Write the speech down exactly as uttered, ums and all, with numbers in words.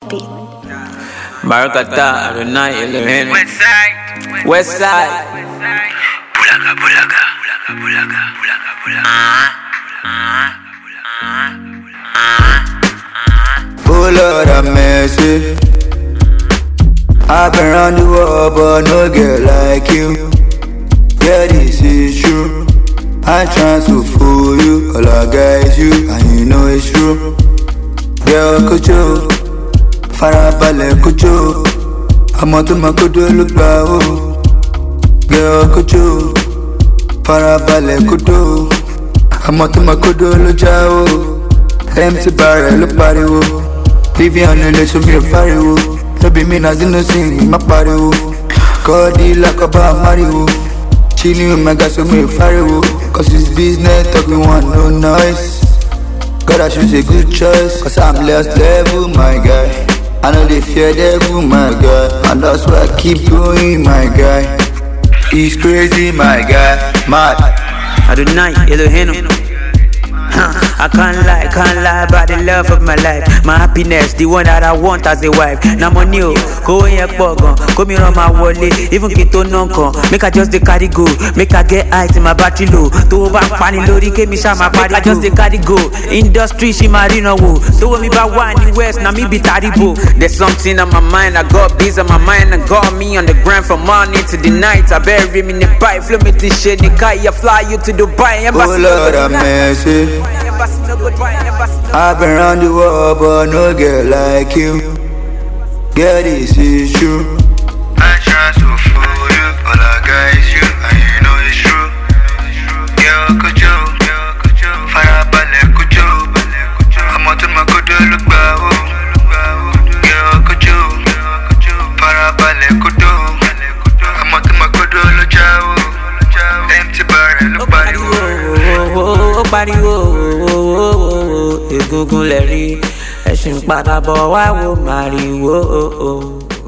beat. Barakata, Adonai, Elohim. West side. West side. Bulaga, bulaga, bulaga, bulaga, bulaga, bulaga. Oh Lord have mercy. I've been around the world but no girl like you. Yeah, this is true. I'm trying to fool you, all I got is you, and you know it's true. Girl, Kojo, farabalẹ̀ Kojo, ọmọ tó máa kodo ló gbà ó. Girl, Kojo, farabalẹ̀ kodo, ọmọ tó máa kodo ló já ó. Empty barrel ló pariwo, Vivian lè so mi ò fariwo. Lóbi mi náà sínú sìn má pariwo, kọ́ọ̀dì lákọ̀ọ́bá máriwo. Chilling with my guys so me fariwo, cause it's business talk me want no noise. God I choose a good choice, cause I'm last level my guy. I know they fear devil my guy, and that's why I keep going my guy. He's crazy my guy, mad. Adonai, Elohim. I can't lie, can't lie about the love of my life. My happiness, the one that I want as a wife. Now money, go in your pogon, come here on my wallet. Even kito non-con, make I just the carry go. Make I get height in my battery low. To back pani lori, ke mi sha my party. Make I just the carry go. Industry, she marina wo. To me back one in west, now me be taribo. There's something on my mind, I got bees on my mind. I got me on the ground from morning to the night. I bury me in the pipe, flow me to shit. I fly you to Dubai. Oh Lord have mercy. I've been around the world but no girl like you. Girl, this is true. I'm trying to fool you, all I got is you, and you know it's true. Girl, Kojo, farabalẹ̀ Kojo, ọmọ tó máa kodo ló gbà ó. Girl, Kojo, farabalẹ̀ Kodo, ọmọ tó máa kodo ló já ó. Empty barrel ló pariwo. Ó pariwo, egungun lẹ̀ rí, ẹṣin padà bọ̀ wá wo màrìwò.